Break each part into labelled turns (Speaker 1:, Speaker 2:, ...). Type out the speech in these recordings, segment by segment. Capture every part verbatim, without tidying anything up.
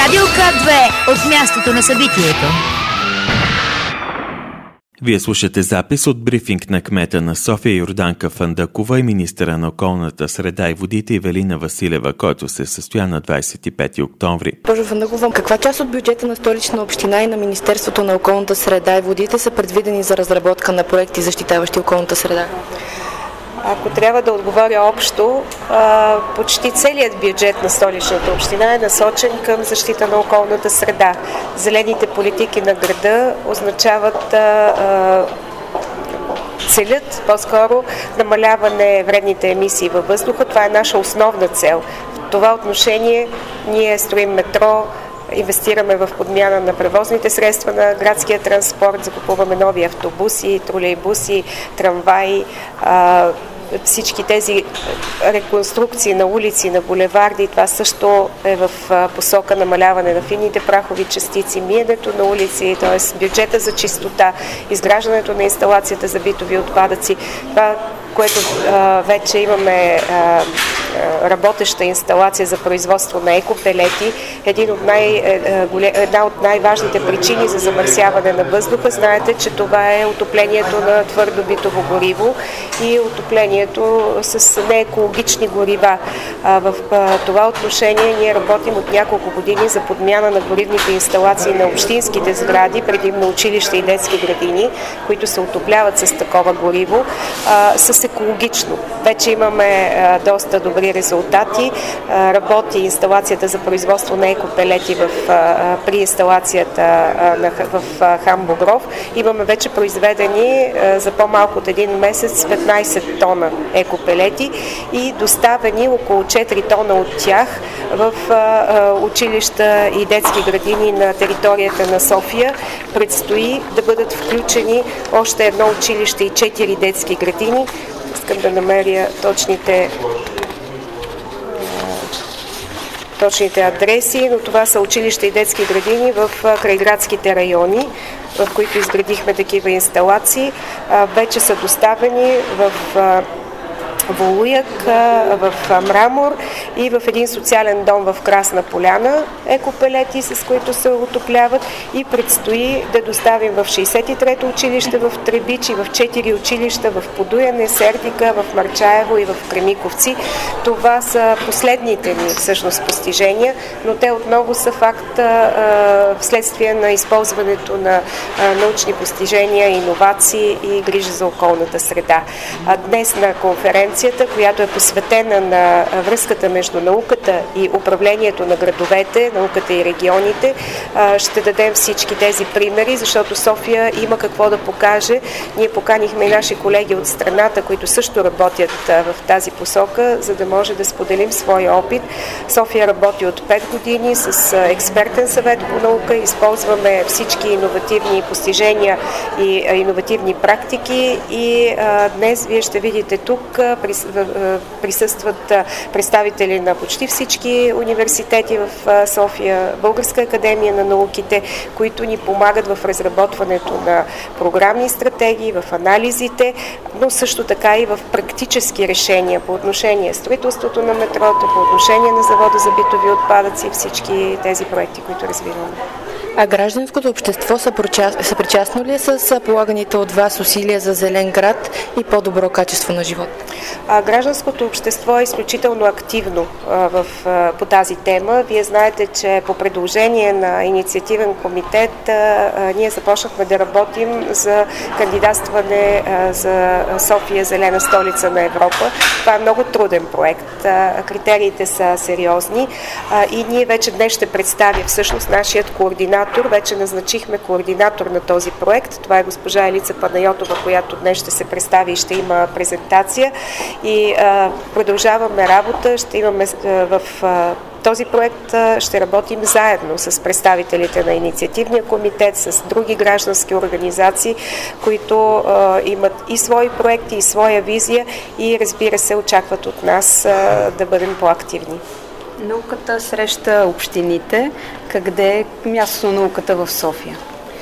Speaker 1: Радио К две от мястото на събитието.
Speaker 2: Вие слушате запис от брифинг на кмета на София Йорданка Фандъкова и министъра на околната среда и водите Ивелина Василева, който се състоя на двадесет и пети октомври.
Speaker 3: Госпожо Фандъкова, каква част от бюджета на Столична община и на Министерството на околната среда и водите са предвидени за разработка на проекти, защитаващи околната среда?
Speaker 4: Ако трябва да отговоря общо, почти целият бюджет на Столичната община е насочен към защита на околната среда. Зелените политики на града означават целят по-скоро намаляване вредните емисии във въздуха. Това е наша основна цел. В това отношение ние строим метро, инвестираме в подмяна на превозните средства на градския транспорт, закупуваме нови автобуси, тролейбуси, трамваи, всички тези реконструкции на улици, на булеварди, това също е в посока намаляване на финните прахови частици, миенето на улици, т.е. бюджета за чистота, изграждането на инсталацията за битови отпадъци. Това, което а, вече имаме а, работеща инсталация за производство на екопелети, един от най, една от най-важните причини за замърсяване на въздуха. Знаете, че това е отоплението на твърдо битово гориво и отоплението с неекологични горива. В това отношение ние работим от няколко години за подмяна на горивните инсталации на общинските сгради, предимно училища и детски градини, които се отопляват с такова гориво, с екологично. Вече имаме доста добри резултати. Работи инсталацията за производство на екопелети в, при инсталацията в Хан Богров. Имаме вече произведени за по-малко от един месец петнадесет тона екопелети и доставени около четири тона от тях в училища и детски градини на територията на София. Предстои да бъдат включени още едно училище и четири детски градини. Искам да намеря точните точните адреси, но това са училища и детски градини в крайградските райони, в които изградихме такива инсталации. Вече са доставени в Волуяк, в Мрамор и в един социален дом в Красна Поляна екопелети, с които се отопляват, и предстои да доставим в шейсет и трето училище в Требич и в четири училища в Подуяне, Сердика, в Марчаево и в Кремиковци. Това са последните ни всъщност постижения, но те отново са факт а, вследствие на използването на а, научни постижения, иновации и грижа за околната среда. А днес на конференция, която е посветена на връзката между науката и управлението на градовете, науката и регионите, ще дадем всички тези примери, защото София има какво да покаже. Ние поканихме и наши колеги от страната, които също работят в тази посока, за да може да споделим своя опит. София работи от пет години с експертен съвет по наука, използваме всички иновативни постижения и иновативни практики и днес вие ще видите тук присъстват представители на почти всички университети в София, Българска академия на науките, които ни помагат в разработването на програмни стратегии, в анализите, но също така и в практически решения по отношение строителството на метрото, по отношение на завода за битови отпадъци и всички тези проекти, които развиваме.
Speaker 3: А гражданското общество са причастно ли с полаганите от вас усилия за зелен град и по-добро качество на живот?
Speaker 4: А, гражданското общество е изключително активно а, в, а, по тази тема. Вие знаете, че по предложение на инициативен комитет а, а, ние започнахме да работим за кандидатстване а, за София зелена столица на Европа. Това е много труден проект. А, критериите са сериозни а, и ние вече днес ще представим всъщност нашият координатор. Вече назначихме координатор на този проект. Това е госпожа Елица Панайотова, която днес ще се представи и ще има презентация. И а, продължаваме работа. Ще имаме а, в а, този проект а, ще работим заедно с представителите на инициативния комитет, с други граждански организации, които а, имат и свои проекти, и своя визия и, разбира се, очакват от нас а, да бъдем по-активни.
Speaker 5: Науката среща общините. Къде е мястото на науката в София?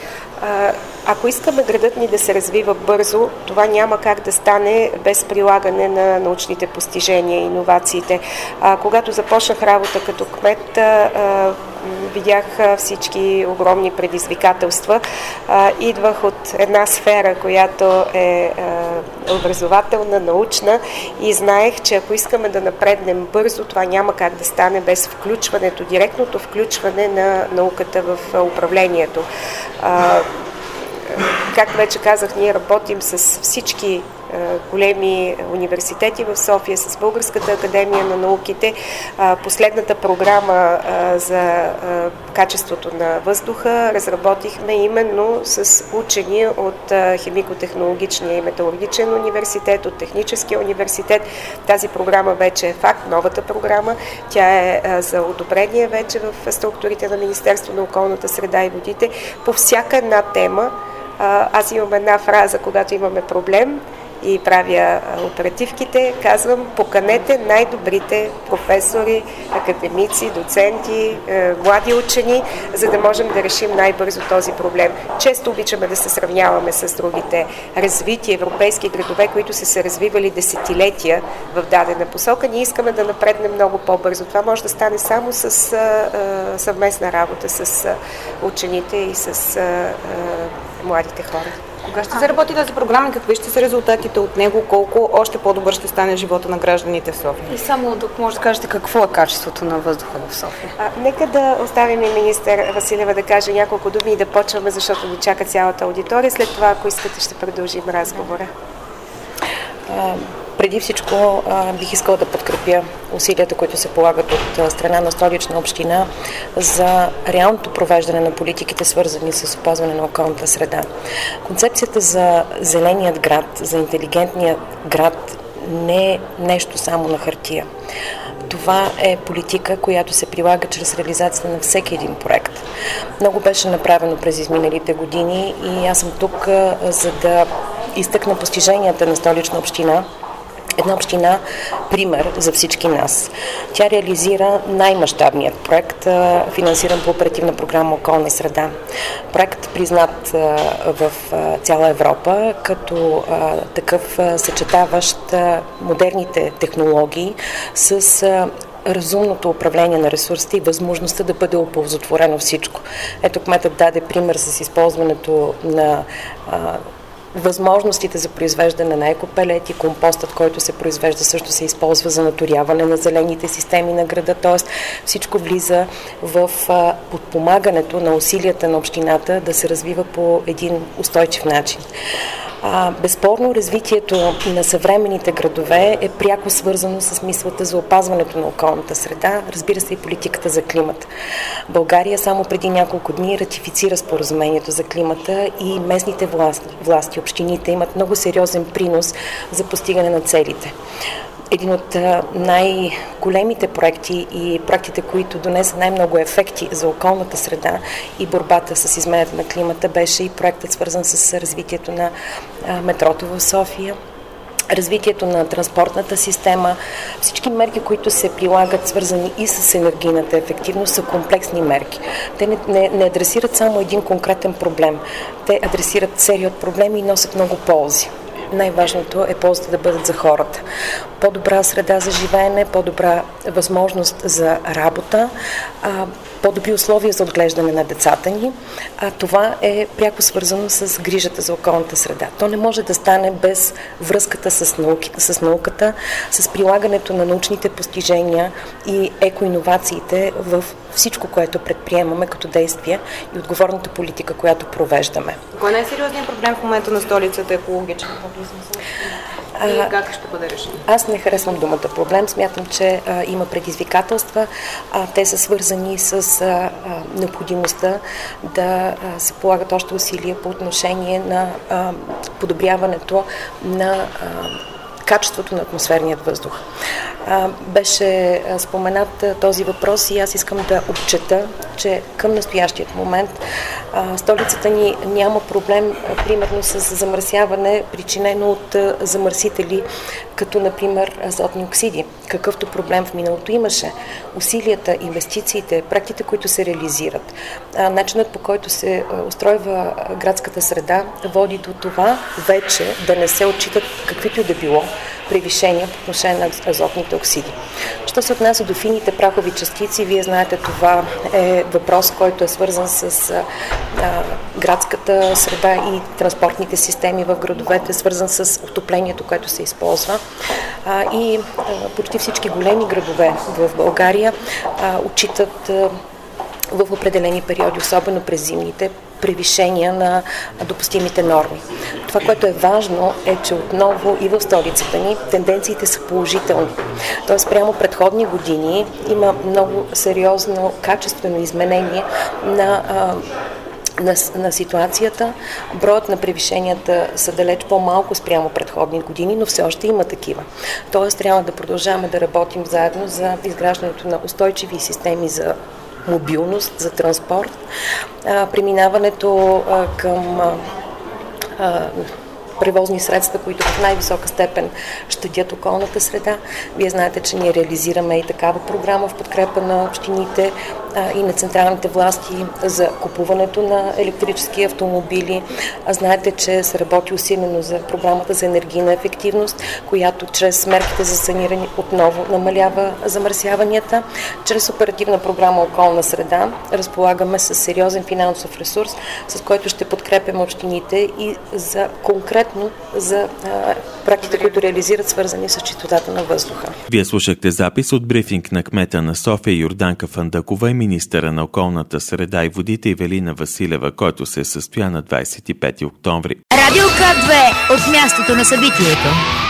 Speaker 4: Ако искаме градът ни да се развива бързо, това няма как да стане без прилагане на научните постижения и иновациите. Когато започнах работа като кмет, видях всички огромни предизвикателства. Идвах от една сфера, която е образователна, научна и знаех, че ако искаме да напреднем бързо, това няма как да стане без включването, директното включване на науката в управлението. Както вече казах, ние работим с всички големи университети в София, с Българската академия на науките. Последната програма за качеството на въздуха разработихме именно с учени от Химико-технологичния и металургичен университет, от Техническия университет. Тази програма вече е факт, новата програма. Тя е за одобрение вече в структурите на Министерство на околната среда и водите. По всяка една тема, аз имам една фраза, когато имаме проблем и правя оперативките, казвам: поканете най-добрите професори, академици, доценти, млади учени, за да можем да решим най-бързо този проблем. Често обичаме да се сравняваме с другите развити европейски градове, които са се развивали десетилетия в дадена посока. Ние искаме да напреднем много по-бързо. Това може да стане само с съвместна работа с учените и с младите хора.
Speaker 6: Кога ще заработи тази програма и какви ще са резултатите от него, колко още по-добър ще стане живота на гражданите в София?
Speaker 5: И само да може да кажете какво е качеството на въздуха в София.
Speaker 4: А, нека да оставим и министър Василева да каже няколко думи и да почваме, защото ни чака цялата аудитория. След това, ако искате, ще продължим разговора.
Speaker 3: А, преди всичко а, бих искала да подкрепя усилията, които се полагат от а, страна на Столична община за реалното провеждане на политиките, свързани с опазване на околната среда. Концепцията за зеленият град, за интелигентният град не е нещо само на хартия. Това е политика, която се прилага чрез реализацията на всеки един проект. Много беше направено през изминалите години и аз съм тук, а, за да изтъкна постиженията на Столична община. Една община пример за всички нас. Тя реализира най-мащабният проект, финансиран по оперативна програма Околна среда. Проект признат в цяла Европа като такъв съчетаващ модерните технологии с разумното управление на ресурсите и възможността да бъде оползотворено всичко. Ето, кметът даде пример с използването на възможностите за произвеждане на екопелети, компостът, който се произвежда, също се използва за наторяване на зелените системи на града, т.е. всичко влиза в подпомагането на усилията на общината да се развива по един устойчив начин. А, безспорно, развитието на съвременните градове е пряко свързано с мисълта за опазването на околната среда, разбира се и политиката за климата. България само преди няколко дни ратифицира споразумението за климата и местните власти, власти, общините имат много сериозен принос за постигане на целите. Един от най-големите проекти и проектите, които донеса най-много ефекти за околната среда и борбата с изменението на климата, беше и проектът, свързан с развитието на метрото в София, развитието на транспортната система. Всички мерки, които се прилагат, свързани и с енергийната ефективност, са комплексни мерки. Те не, не, не адресират само един конкретен проблем. Те адресират серия от проблеми и носят много ползи. Най-важното е ползите да бъдат за хората. По-добра среда за живеене, по-добра възможност за работа, по-добри условия за отглеждане на децата ни. А това е пряко свързано с грижата за околната среда. То не може да стане без връзката с науката, с науката, с прилагането на научните постижения и екоинновациите в всичко, което предприемаме като действие и отговорната политика, която провеждаме.
Speaker 6: Кой е най-сериозният проблем в момента на столицата екологичен? И как ще бъде решен?
Speaker 3: Аз не харесвам думата проблем. Смятам, че а, има предизвикателства. А, те са свързани с а, а, необходимостта да а, се полагат още усилия по отношение на а, подобряването на а, качеството на атмосферният въздух. А, беше споменат а, този въпрос и аз искам да отчета, че към настоящият момент а, столицата ни няма проблем, а, примерно с замърсяване, причинено от а, замърсители, като например азотни оксиди. Какъвто проблем в миналото имаше. Усилията, инвестициите, проектите, които се реализират, а, начинът, по който се а, устройва а, градската среда, води до това вече да не се отчитат каквито и да било превишения по отношение на азотните оксиди. Що се отнася до фините прахови частици, вие знаете, това е въпрос, който е свързан с а, а, градската среда и транспортните системи в градовете, свързан с отоплението, което се използва. А, и а, почти всички големи градове в България а, отчитат а, в определени периоди, особено през зимните, превишения на допустимите норми. Това, което е важно, е, че отново и в столицата ни тенденциите са положителни. Тоест, прямо предходни години има много сериозно качествено изменение на На, на ситуацията. Броят на превишенията са далеч по-малко спрямо предходни години, но все още има такива. Тоест, трябва да продължаваме да работим заедно за изграждането на устойчиви системи за мобилност, за транспорт, а, преминаването а, към а, а, превозни средства, които в най-висока степен щадят околната среда. Вие знаете, че ние реализираме и такава програма в подкрепа на общините а, и на централните власти за купуването на електрически автомобили. А знаете, че се работи усилено за програмата за енергийна ефективност, която чрез мерките за саниране отново намалява замърсяванията. Чрез оперативна програма Околна среда разполагаме с сериозен финансов ресурс, с който ще подкрепяме общините и за конкретно за а, проектите, които реализират, свързани с чистотата на въздуха.
Speaker 2: Вие слушахте запис от брифинг на кмета на София Йорданка Фандъкова и министъра на околната среда и водите Ивелина Василева, който се състоя на двадесет и пети октомври.
Speaker 1: Радио К две от мястото на събитието.